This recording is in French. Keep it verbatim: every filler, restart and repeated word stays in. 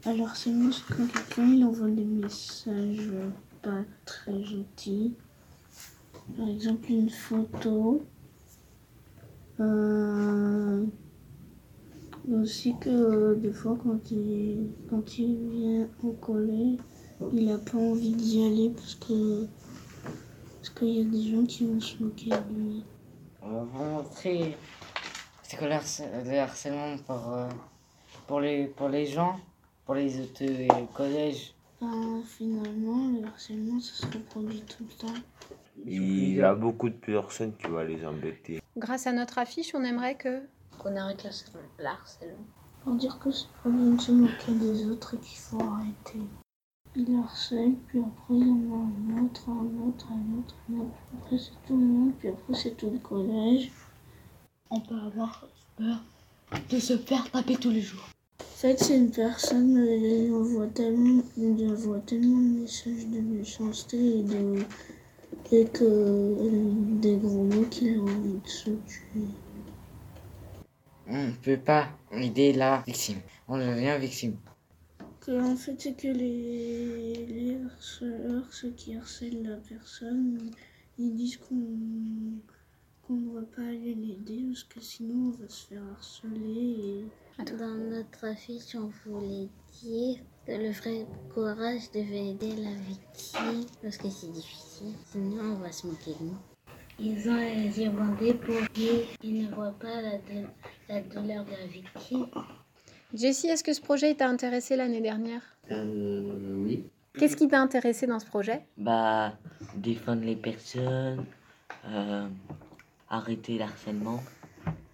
Alors, harcèlement, c'est quand quelqu'un il envoie des messages pas très gentils. Par exemple, une photo. Euh, aussi que euh, des fois, quand il, quand il vient au collège, il n'a pas envie d'y aller parce que parce qu'il y a des gens qui vont se moquer de lui. Euh, vraiment très... C'est que le harc- le harcèlement pour, euh, pour, les, pour les gens, pour les autres et le collège. Ben, finalement, le harcèlement, ça se reproduit tout le temps. Il y a beaucoup de personnes qui vont les embêter. Grâce à notre affiche, on aimerait que... Qu'on arrête le harcèlement. Pour dire que c'est pas bien de se moquer des autres et qu'il faut arrêter. Il harcèle, puis après il y en a un autre, un autre, un autre, un autre. Après c'est tout le monde, puis après c'est tout le collège. On peut avoir peur de se faire taper tous les jours. En fait, c'est une personne, elle envoie tellement, elle envoie tellement de messages de méchanceté et, de, et que des gros mots qu'il a envie de se tuer. On ne peut pas aider la victime. On devient victime. Que, en fait, c'est que les, les harceleurs, ceux qui harcèlent la personne, ils disent qu'on qu'on ne va pas aller l'aider parce que sinon on va se faire harceler. Et... Dans notre affiche, on voulait dire que le vrai courage devait aider la victime parce que c'est difficile, sinon on va se moquer de nous. Ils ont les yeux bandés pour qu'ils ne voient pas la, do- la douleur de la victime. Jessie, est-ce que ce projet t'a intéressé l'année dernière ? Euh, oui. Qu'est-ce qui t'a intéressé dans ce projet ? Bah, défendre les personnes, euh, arrêter l'harcèlement.